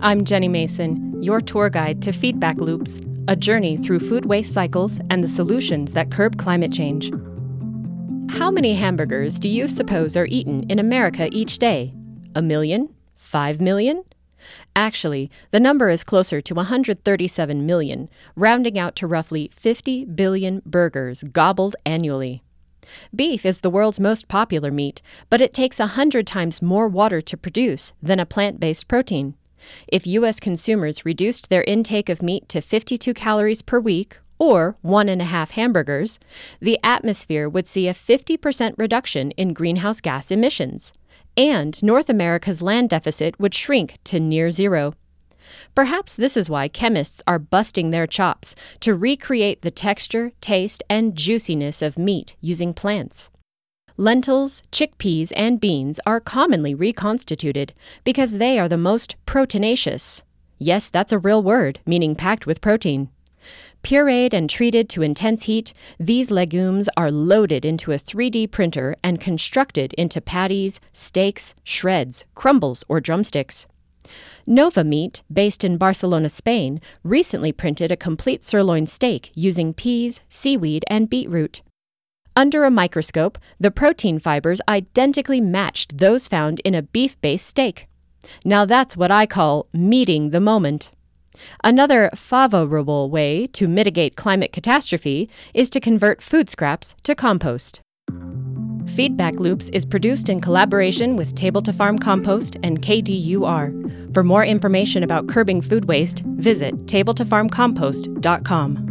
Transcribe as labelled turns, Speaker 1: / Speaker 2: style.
Speaker 1: I'm Jenny Mason, your tour guide to Feedback Loops, a journey through food waste cycles and the solutions that curb climate change. How many hamburgers do you suppose are eaten in America each day? 1 million? 5 million? Actually, the number is closer to 137 million, rounding out to roughly 50 billion burgers gobbled annually. Beef is the world's most popular meat, but it takes 100 times more water to produce than a plant-based protein. If U.S. consumers reduced their intake of meat to 52 calories per week, or 1.5 hamburgers, the atmosphere would see a 50% reduction in greenhouse gas emissions, and North America's land deficit would shrink to near zero. Perhaps this is why chemists are busting their chops to recreate the texture, taste, and juiciness of meat using plants. Lentils, chickpeas, and beans are commonly reconstituted because they are the most proteinaceous. Yes, that's a real word, meaning packed with protein. Pureed and treated to intense heat, these legumes are loaded into a 3D printer and constructed into patties, steaks, shreds, crumbles, or drumsticks. Nova Meat, based in Barcelona, Spain, recently printed a complete sirloin steak using peas, seaweed, and beetroot. Under a microscope, the protein fibers identically matched those found in a beef-based steak. Now that's what I call meeting the moment. Another favorable way to mitigate climate catastrophe is to convert food scraps to compost. Feedback Loops is produced in collaboration with Table to Farm Compost and KDUR. For more information about curbing food waste, visit tabletofarmcompost.com.